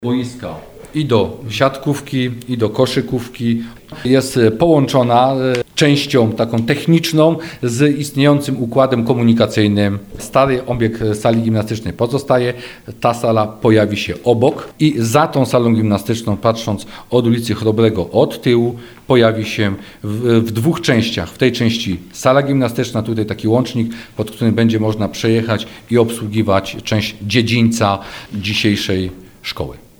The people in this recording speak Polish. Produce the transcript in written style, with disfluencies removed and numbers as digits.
boiska i do siatkówki, i do koszykówki. Jest połączona częścią taką techniczną z istniejącym układem komunikacyjnym. Stary obiekt sali gimnastycznej pozostaje, ta sala pojawi się obok i za tą salą gimnastyczną, patrząc od ulicy Chrobrego od tyłu, pojawi się w dwóch częściach. W tej części sala gimnastyczna, tutaj taki łącznik, pod którym będzie można przejechać i obsługiwać część dziedzińca dzisiejszej szkoły.